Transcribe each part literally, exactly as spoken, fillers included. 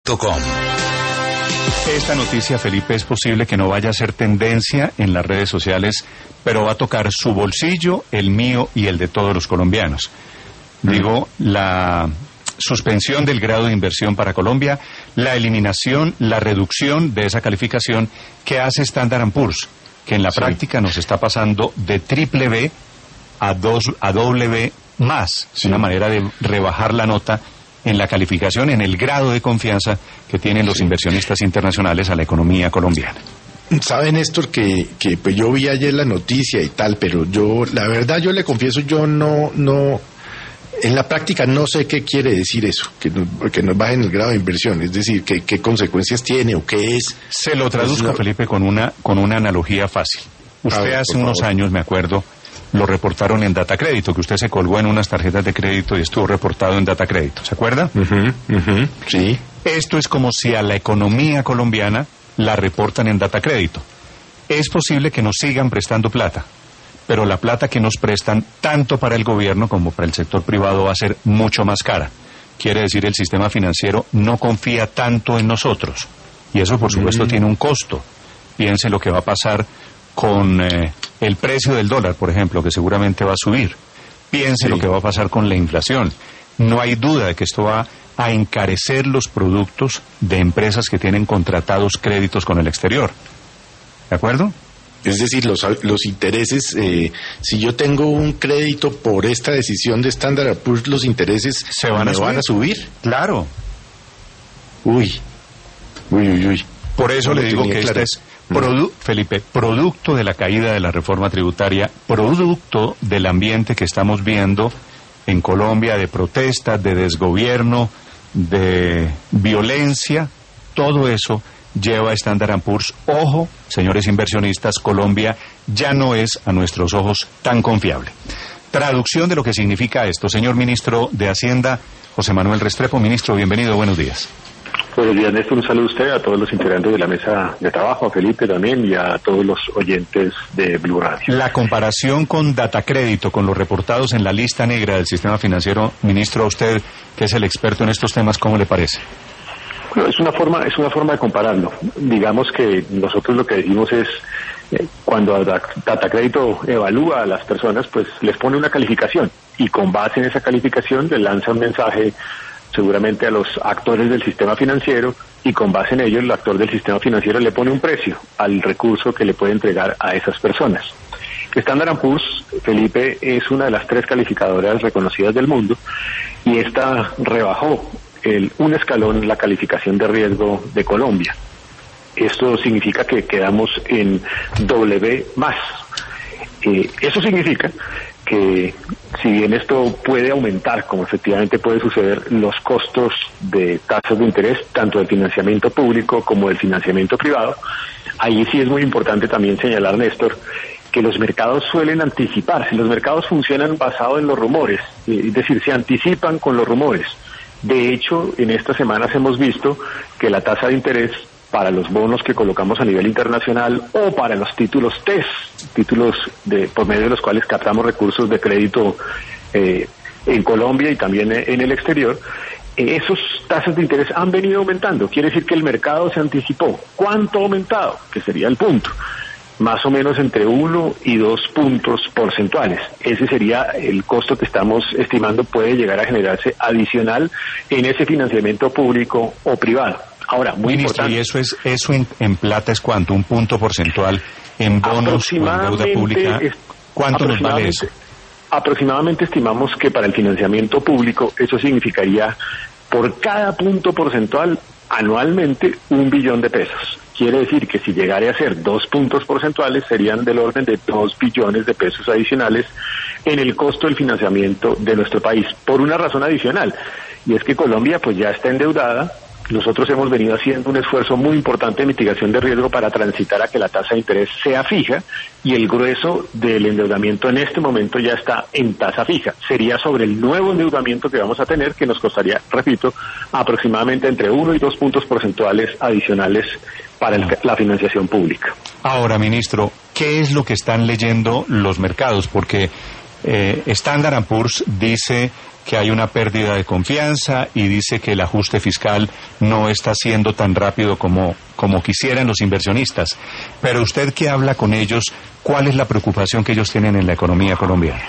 punto com. Esta noticia, Felipe, es posible que no vaya a ser tendencia en las redes sociales, pero va a tocar su bolsillo, el mío y el de todos los colombianos. Digo, la suspensión del grado de inversión para Colombia, la eliminación, la reducción de esa calificación que hace Standard and Poor's, que en la sí. práctica nos está pasando de triple B a, dos, a doble B más, sí. una manera de rebajar la nota en la calificación, en el grado de confianza que tienen los sí. inversionistas internacionales a la economía colombiana. Sabe, Néstor, que, que pues yo vi ayer la noticia y tal, pero yo, la verdad, yo le confieso, yo no, no, en la práctica no sé qué quiere decir eso, que nos, que nos bajen el grado de inversión, es decir, que, qué consecuencias tiene o qué es. Se lo traduzco, pues, no... Felipe, con una, con una analogía fácil. Usted ver, hace unos favor. años, me acuerdo, lo reportaron en Datacrédito, que usted se colgó en unas tarjetas de crédito y estuvo reportado en Datacrédito, ¿se acuerda? Uh-huh, uh-huh, sí. Esto es como si a la economía colombiana la reportan en Datacrédito. Es posible que nos sigan prestando plata, pero la plata que nos prestan, tanto para el gobierno como para el sector privado, va a ser mucho más cara. Quiere decir, el sistema financiero no confía tanto en nosotros, y eso, por supuesto, uh-huh. tiene un costo. Piense lo que va a pasar con eh, el precio del dólar, por ejemplo, que seguramente va a subir. Piense sí. lo que va a pasar con la inflación. No hay duda de que esto va a encarecer los productos de empresas que tienen contratados créditos con el exterior. ¿De acuerdo? Es decir, los, los intereses, eh, si yo tengo un crédito por esta decisión de Standard and Poor's, los intereses se van, me a, subir? van a subir. Claro. Uy, uy, uy, uy. Por eso no le digo que este es... Produ- Felipe, producto de la caída de la reforma tributaria, producto del ambiente que estamos viendo en Colombia de protestas, de desgobierno, de violencia, todo eso lleva a Standard and Poor's. Ojo, señores inversionistas, Colombia ya no es a nuestros ojos tan confiable. Traducción de lo que significa esto. Señor ministro de Hacienda, José Manuel Restrepo. Ministro, bienvenido, buenos días. Buenos días, Néstor. Un saludo a usted, a todos los integrantes de la mesa de trabajo, a Felipe también y a todos los oyentes de Blue Radio. La comparación con Datacrédito, con los reportados en la lista negra del sistema financiero, ministro, a usted, que es el experto en estos temas, ¿cómo le parece? Bueno, es una forma, es una forma de compararlo. Digamos que nosotros lo que decimos es, eh, cuando Datacrédito evalúa a las personas, pues les pone una calificación y con base en esa calificación le lanza un mensaje seguramente a los actores del sistema financiero, y con base en ello el actor del sistema financiero le pone un precio al recurso que le puede entregar a esas personas. Standard and Poor's, Felipe, es una de las tres calificadoras reconocidas del mundo, y esta rebajó el, un escalón la calificación de riesgo de Colombia. Esto significa que quedamos en doble B más. Eh, eso significa que, si bien esto puede aumentar, como efectivamente puede suceder, los costos de tasas de interés, tanto del financiamiento público como del financiamiento privado, ahí sí es muy importante también señalar, Néstor, que los mercados suelen anticiparse. Los mercados funcionan basados en los rumores, es decir, se anticipan con los rumores. De hecho, en estas semanas hemos visto que la tasa de interés para los bonos que colocamos a nivel internacional o para los títulos T E S, títulos de, por medio de los cuales captamos recursos de crédito eh, en Colombia y también en el exterior, eh, esos tasas de interés han venido aumentando. Quiere decir que el mercado se anticipó. ¿Cuánto ha aumentado? Que sería el punto. Más o menos entre uno y dos puntos porcentuales. Ese sería el costo que estamos estimando puede llegar a generarse adicional en ese financiamiento público o privado. Ahora, muy Ministro, importante. ¿y eso es eso en, en plata es cuánto? ¿Un punto porcentual en bonos o en deuda pública? ¿Cuánto nos vale eso? Aproximadamente estimamos que para el financiamiento público eso significaría, por cada punto porcentual, anualmente un billón de pesos. Quiere decir que si llegara a ser dos puntos porcentuales, serían del orden de dos billones de pesos adicionales en el costo del financiamiento de nuestro país, por una razón adicional, y es que Colombia pues ya está endeudada. Nosotros hemos venido haciendo un esfuerzo muy importante de mitigación de riesgo para transitar a que la tasa de interés sea fija, y el grueso del endeudamiento en este momento ya está en tasa fija. Sería sobre el nuevo endeudamiento que vamos a tener, que nos costaría, repito, aproximadamente entre uno y dos puntos porcentuales adicionales para el, la financiación pública. Ahora, ministro, ¿qué es lo que están leyendo los mercados? Porque Eh, Standard and Poor's dice que hay una pérdida de confianza y dice que el ajuste fiscal no está siendo tan rápido como, como quisieran los inversionistas. Pero usted que habla con ellos, ¿cuál es la preocupación que ellos tienen en la economía colombiana?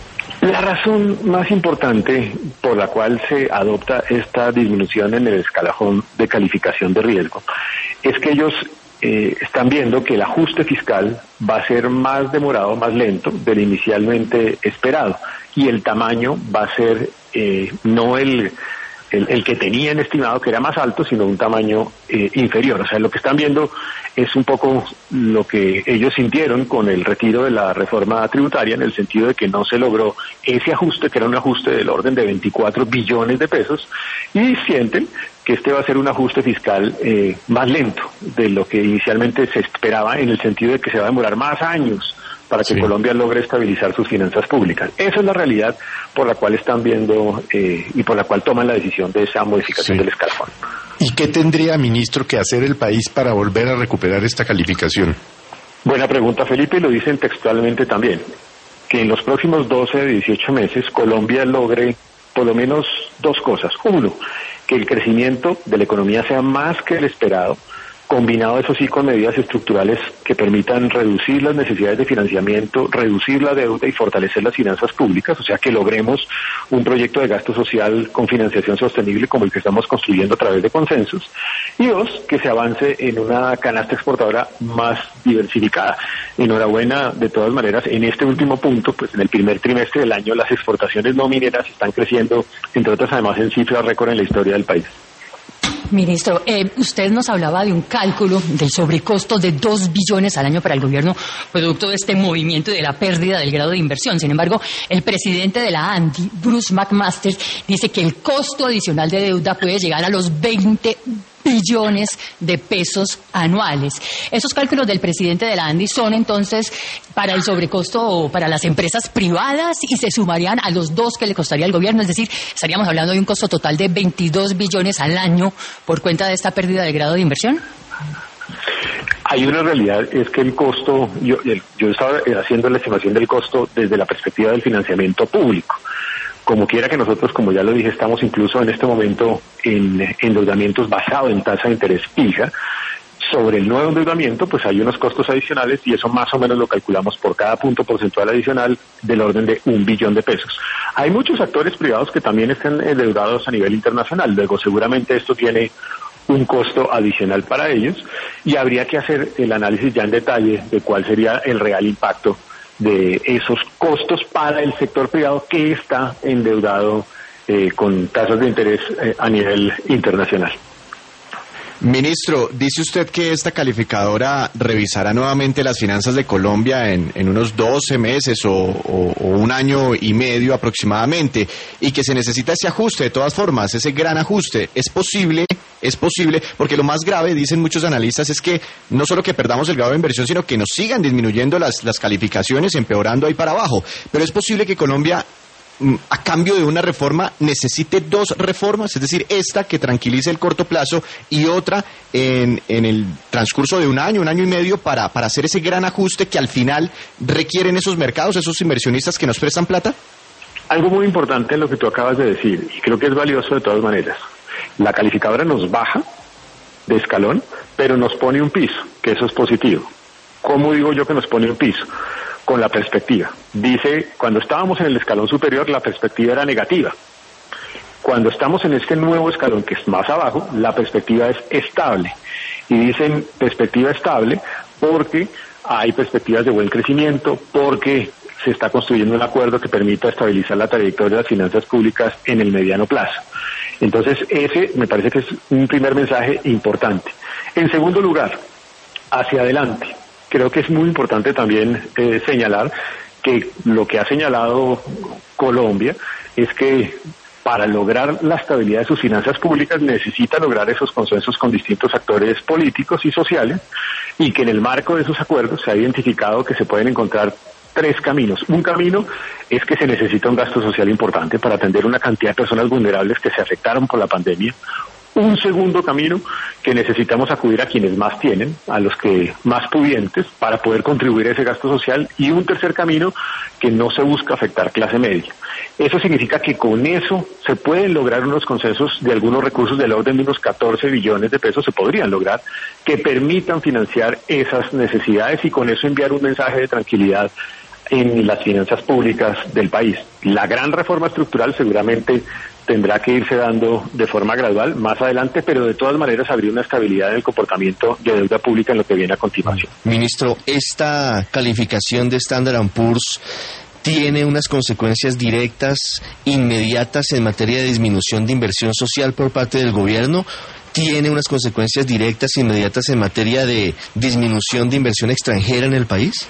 La razón más importante por la cual se adopta esta disminución en el escalafón de calificación de riesgo es que ellos eh, están viendo que el ajuste fiscal va a ser más demorado, más lento del inicialmente esperado, y el tamaño va a ser eh, no el, el, el que tenían estimado, que era más alto, sino un tamaño eh, inferior. O sea, lo que están viendo es un poco lo que ellos sintieron con el retiro de la reforma tributaria, en el sentido de que no se logró ese ajuste, que era un ajuste del orden de veinticuatro billones de pesos, y sienten que este va a ser un ajuste fiscal eh, más lento de lo que inicialmente se esperaba, en el sentido de que se va a demorar más años para que sí. Colombia logre estabilizar sus finanzas públicas. Esa es la realidad por la cual están viendo eh, y por la cual toman la decisión de esa modificación sí. del escalafón. ¿Y qué tendría, ministro, que hacer el país para volver a recuperar esta calificación? Buena pregunta, Felipe, y lo dicen textualmente también, que en los próximos doce, dieciocho meses Colombia logre por lo menos dos cosas. Uno, que el crecimiento de la economía sea más que el esperado, combinado eso sí con medidas estructurales que permitan reducir las necesidades de financiamiento, reducir la deuda y fortalecer las finanzas públicas, o sea que logremos un proyecto de gasto social con financiación sostenible como el que estamos construyendo a través de consensos. Y dos, que se avance en una canasta exportadora más diversificada. Enhorabuena, de todas maneras, en este último punto, pues en el primer trimestre del año las exportaciones no mineras están creciendo, entre otras además en cifras récord en la historia del país. Ministro, eh, usted nos hablaba de un cálculo del sobrecosto de dos billones al año para el gobierno, producto de este movimiento y de la pérdida del grado de inversión. Sin embargo, el presidente de la ANDI, Bruce McMaster, dice que el costo adicional de deuda puede llegar a los veinte billones de pesos anuales. Esos cálculos del presidente de la ANDI son entonces para el sobrecosto para las empresas privadas y se sumarían a los dos que le costaría al gobierno, es decir, estaríamos hablando de un costo total de veintidós billones al año por cuenta de esta pérdida de grado de inversión. Hay una realidad, es que el costo, yo, yo estaba haciendo la estimación del costo desde la perspectiva del financiamiento público. Como quiera que nosotros, como ya lo dije, estamos incluso en este momento en endeudamientos basados en tasa de interés fija. Sobre el nuevo endeudamiento, pues hay unos costos adicionales y eso más o menos lo calculamos por cada punto porcentual adicional del orden de un billón de pesos. Hay muchos actores privados que también están endeudados a nivel internacional. Luego, seguramente esto tiene un costo adicional para ellos y habría que hacer el análisis ya en detalle de cuál sería el real impacto de esos costos para el sector privado que está endeudado eh, con tasas de interés eh, a nivel internacional. Ministro, dice usted que esta calificadora revisará nuevamente las finanzas de Colombia en, en unos doce meses o, o, o un año y medio aproximadamente y que se necesita ese ajuste de todas formas, ese gran ajuste. ¿Es posible? Es posible, porque lo más grave, dicen muchos analistas, es que no solo que perdamos el grado de inversión, sino que nos sigan disminuyendo las, las calificaciones, empeorando ahí para abajo. Pero es posible que Colombia, a cambio de una reforma, necesite dos reformas, es decir, esta que tranquilice el corto plazo y otra en, en el transcurso de un año, un año y medio para, para hacer ese gran ajuste que al final requieren esos mercados, esos inversionistas que nos prestan plata. Algo muy importante en lo que tú acabas de decir, y creo que es valioso de todas maneras. La calificadora nos baja de escalón, pero nos pone un piso, que eso es positivo. ¿Cómo digo yo que nos pone un piso? Con la perspectiva. Dice, cuando estábamos en el escalón superior, la perspectiva era negativa. Cuando estamos en este nuevo escalón, que es más abajo, la perspectiva es estable. Y dicen perspectiva estable porque hay perspectivas de buen crecimiento, porque se está construyendo un acuerdo que permita estabilizar la trayectoria de las finanzas públicas en el mediano plazo. Entonces, ese me parece que es un primer mensaje importante. En segundo lugar, hacia adelante. Creo que es muy importante también eh, señalar que lo que ha señalado Colombia es que para lograr la estabilidad de sus finanzas públicas necesita lograr esos consensos con distintos actores políticos y sociales y que en el marco de esos acuerdos se ha identificado que se pueden encontrar tres caminos. Un camino es que se necesita un gasto social importante para atender una cantidad de personas vulnerables que se afectaron por la pandemia. Un segundo camino, que que necesitamos acudir a quienes más tienen, a los que más pudientes, para poder contribuir a ese gasto social, y un tercer camino, que no se busca afectar clase media. Eso significa que con eso se pueden lograr unos consensos de algunos recursos del orden de unos catorce billones de pesos, se podrían lograr, que permitan financiar esas necesidades y con eso enviar un mensaje de tranquilidad en las finanzas públicas del país. La gran reforma estructural seguramente tendrá que irse dando de forma gradual más adelante, pero de todas maneras habría una estabilidad en el comportamiento de deuda pública en lo que viene a continuación. Ministro, esta calificación de Standard and Poor's tiene unas consecuencias directas, inmediatas en materia de disminución de inversión social por parte del gobierno. ¿Tiene unas consecuencias directas, inmediatas en materia de disminución de inversión extranjera en el país?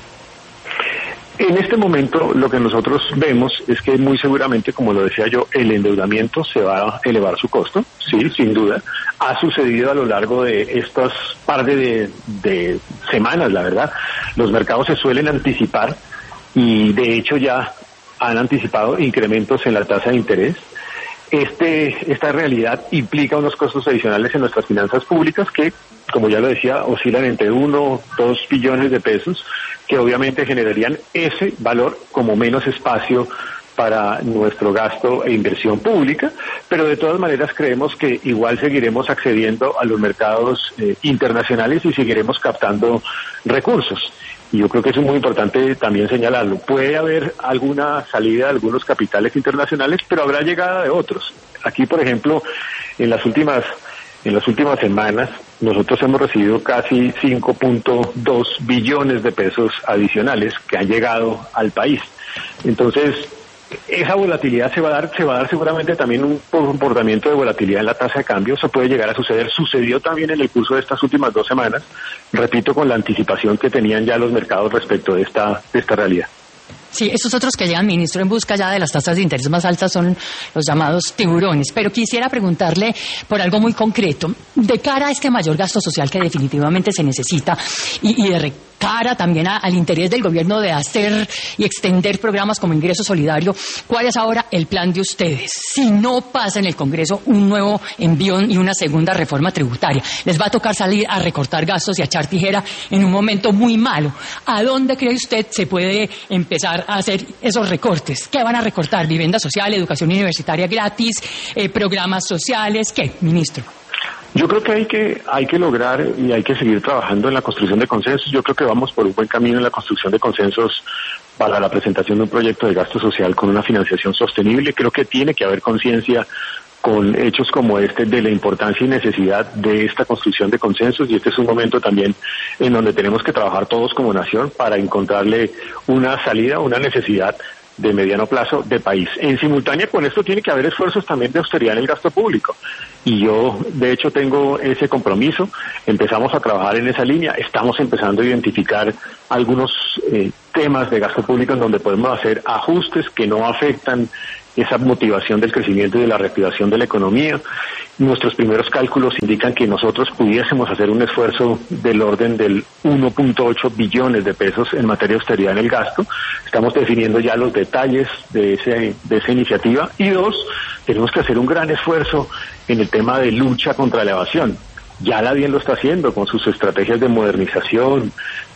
En este momento lo que nosotros vemos es que muy seguramente, como lo decía yo, el endeudamiento se va a elevar su costo, sí, sin duda. Ha sucedido a lo largo de estas par de, de semanas, la verdad. Los mercados se suelen anticipar y de hecho ya han anticipado incrementos en la tasa de interés. Este, esta realidad implica unos costos adicionales en nuestras finanzas públicas que, como ya lo decía, oscilan entre uno, dos billones de pesos, que obviamente generarían ese valor como menos espacio para nuestro gasto e inversión pública, pero de todas maneras creemos que igual seguiremos accediendo a los mercados eh, internacionales y seguiremos captando recursos. Y yo creo que eso es muy importante también señalarlo. Puede haber alguna salida de algunos capitales internacionales, pero habrá llegada de otros. Aquí, por ejemplo, en las últimas en las últimas semanas, nosotros hemos recibido casi cinco punto dos billones de pesos adicionales que han llegado al país. Entonces, esa volatilidad se va a dar, se va a dar seguramente también un comportamiento de volatilidad en la tasa de cambio. Eso puede llegar a suceder. Sucedió también en el curso de estas últimas dos semanas, repito, con la anticipación que tenían ya los mercados respecto de esta, de esta realidad. Sí, estos otros que llegan, ministro, en busca ya de las tasas de interés más altas son los llamados tiburones. Pero quisiera preguntarle por algo muy concreto. De cara a este mayor gasto social que definitivamente se necesita y, y de cara también a, al interés del gobierno de hacer y extender programas como Ingreso Solidario, ¿cuál es ahora el plan de ustedes? Si no pasa en el Congreso un nuevo envión y una segunda reforma tributaria, les va a tocar salir a recortar gastos y a echar tijera en un momento muy malo. ¿A dónde cree usted se puede empezar a hacer esos recortes? ¿Qué van a recortar? ¿Vivienda social, educación universitaria gratis, eh, programas sociales? ¿Qué, ministro? Yo creo que hay que hay que lograr y hay que seguir trabajando en la construcción de consensos. Yo creo que vamos por un buen camino en la construcción de consensos para la presentación de un proyecto de gasto social con una financiación sostenible. Creo que tiene que haber conciencia con hechos como este de la importancia y necesidad de esta construcción de consensos, y este es un momento también en donde tenemos que trabajar todos como nación para encontrarle una salida, una necesidad de mediano plazo de país. En simultánea con esto tiene que haber esfuerzos también de austeridad en el gasto público. Y yo, de hecho, tengo ese compromiso. Empezamos a trabajar en esa línea. Estamos empezando a identificar algunos eh, temas de gasto público en donde podemos hacer ajustes que no afectan esa motivación del crecimiento y de la reactivación de la economía. Nuestros primeros cálculos indican que nosotros pudiésemos hacer un esfuerzo del orden del uno punto ocho billones de pesos en materia de austeridad en el gasto. Estamos definiendo ya los detalles de ese de esa iniciativa. Y dos, tenemos que hacer un gran esfuerzo en el tema de lucha contra la evasión. Ya la DIAN lo está haciendo con sus estrategias de modernización,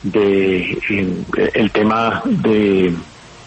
de en, el tema de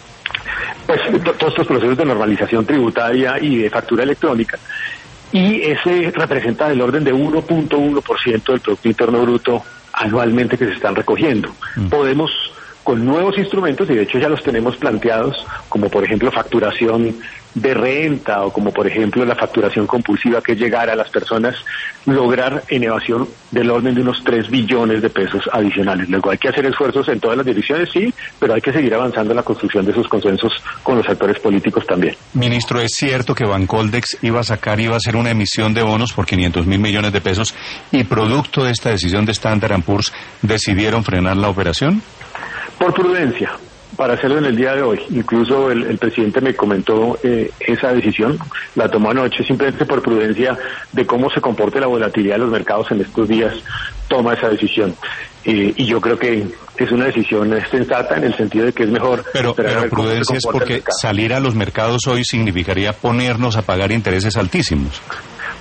pues todos estos procesos de normalización tributaria y de factura electrónica, y ese representa del orden de uno punto uno por ciento del Producto Interno Bruto anualmente que se están recogiendo. Mm. Podemos, con nuevos instrumentos, y de hecho ya los tenemos planteados, como por ejemplo facturación de renta o como por ejemplo la facturación compulsiva, que es llegar a las personas, lograr en evasión del orden de unos tres billones de pesos adicionales. Luego hay que hacer esfuerzos en todas las direcciones, sí, pero hay que seguir avanzando en la construcción de esos consensos con los actores políticos también. Ministro, ¿es cierto que Bancoldex iba a sacar, iba a hacer una emisión de bonos por quinientos mil millones de pesos y producto de esta decisión de Standard and Poor's decidieron frenar la operación? Por prudencia, para hacerlo en el día de hoy. Incluso el, el presidente me comentó eh, esa decisión, la tomó anoche, simplemente por prudencia de cómo se comporte la volatilidad de los mercados en estos días, toma esa decisión. Eh, y yo creo que es una decisión sensata en el sentido de que es mejor... Pero, pero prudencia es porque salir a los mercados hoy significaría ponernos a pagar intereses altísimos.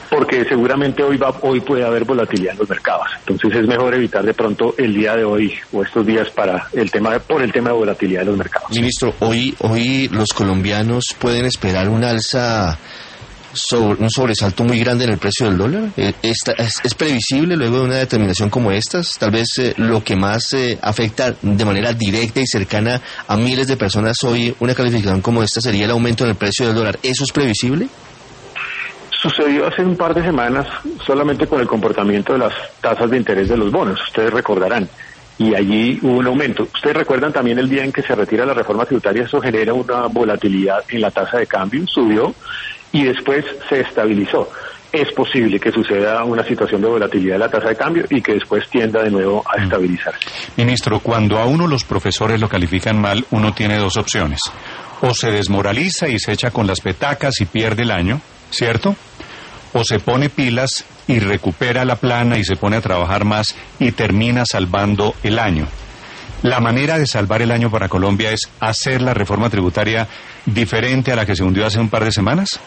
porque seguramente hoy va, hoy puede haber volatilidad en los mercados. Entonces es mejor evitar de pronto el día de hoy o estos días para el tema por el tema de volatilidad de los mercados. Ministro, hoy hoy los colombianos pueden esperar un alza, sobre, un sobresalto muy grande en el precio del dólar. Eh, esta, es, ¿Es previsible luego de una determinación como estas? Tal vez eh, lo que más eh, afecta de manera directa y cercana a miles de personas hoy, una calificación como esta sería el aumento en el precio del dólar. ¿Eso es previsible? Sucedió hace un par de semanas solamente con el comportamiento de las tasas de interés de los bonos, ustedes recordarán, y allí hubo un aumento. Ustedes recuerdan también el día en que se retira la reforma tributaria, eso genera una volatilidad en la tasa de cambio, subió y después se estabilizó. Es posible que suceda una situación de volatilidad de la tasa de cambio y que después tienda de nuevo a estabilizarse. Ministro, cuando a uno los profesores lo califican mal, uno tiene dos opciones. O se desmoraliza y se echa con las petacas y pierde el año, ¿cierto? O se pone pilas y recupera la plana y se pone a trabajar más y termina salvando el año. La manera de salvar el año para Colombia es hacer la reforma tributaria diferente a la que se hundió hace un par de semanas.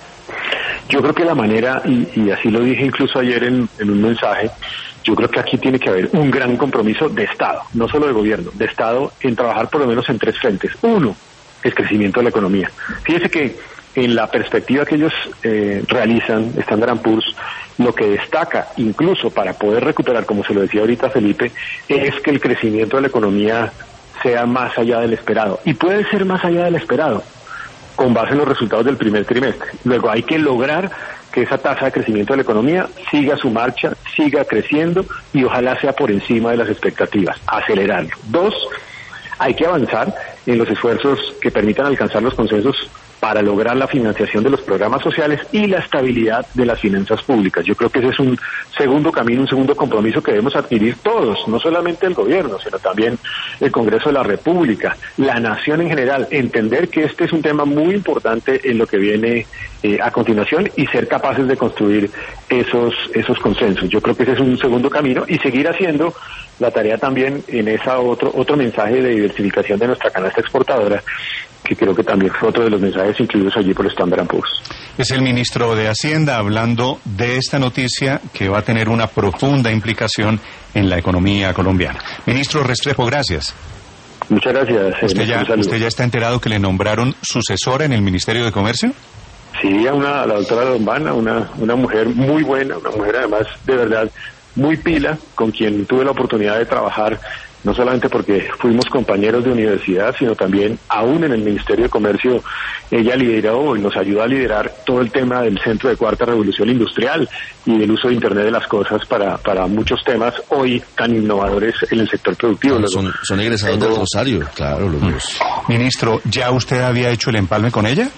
Yo creo que la manera, y, y así lo dije incluso ayer en, en un mensaje, yo creo que aquí tiene que haber un gran compromiso de Estado, no solo de gobierno, de Estado en trabajar por lo menos en tres frentes. Uno, el crecimiento de la economía. Fíjese que en la perspectiva que ellos eh, realizan, Standard and Poor's, lo que destaca, incluso para poder recuperar, como se lo decía ahorita Felipe, es que el crecimiento de la economía sea más allá del esperado. Y puede ser más allá del esperado, con base en los resultados del primer trimestre. Luego hay que lograr que esa tasa de crecimiento de la economía siga su marcha, siga creciendo y ojalá sea por encima de las expectativas, acelerarlo. Dos, hay que avanzar en los esfuerzos que permitan alcanzar los consensos para lograr la financiación de los programas sociales y la estabilidad de las finanzas públicas. Yo creo que ese es un segundo camino, un segundo compromiso que debemos adquirir todos, no solamente el gobierno, sino también el Congreso de la República, la nación en general, entender que este es un tema muy importante en lo que viene eh, a continuación y ser capaces de construir esos esos consensos. Yo creo que ese es un segundo camino y seguir haciendo la tarea también en esa otro otro mensaje de diversificación de nuestra canasta exportadora, que creo que también fue otro de los mensajes incluidos allí por Standard and Poor's. Es el ministro de Hacienda hablando de esta noticia que va a tener una profunda implicación en la economía colombiana. Ministro Restrepo, gracias. Muchas gracias. ¿Usted ya, ¿Usted ya está enterado que le nombraron sucesora en el Ministerio de Comercio? Sí, a, una, a la doctora Lombana, una, una mujer muy buena, una mujer además de verdad muy pila, con quien tuve la oportunidad de trabajar, no solamente porque fuimos compañeros de universidad, sino también aún en el Ministerio de Comercio. Ella lideró y nos ayudó a liderar todo el tema del Centro de Cuarta Revolución Industrial y del uso de Internet de las Cosas para, para muchos temas hoy tan innovadores en el sector productivo. Bueno, son, son egresados del Rosario, claro, los dos. Ministro, ¿ya usted había hecho el empalme con ella?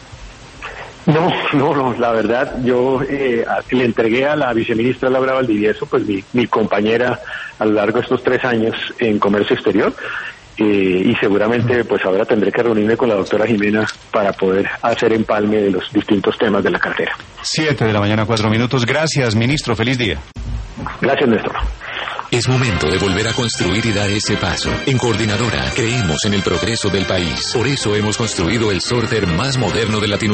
No, no, no, la verdad, yo eh, le entregué a la viceministra Laura Valdivieso, pues mi, mi compañera a lo largo de estos tres años en comercio exterior, eh, y seguramente pues ahora tendré que reunirme con la doctora Jimena para poder hacer empalme de los distintos temas de la cartera. Siete de la mañana, cuatro minutos. Gracias, ministro. Feliz día. Gracias, Néstor. Es momento de volver a construir y dar ese paso. En Coordinadora creemos en el progreso del país. Por eso hemos construido el sorter más moderno de Latinoamérica.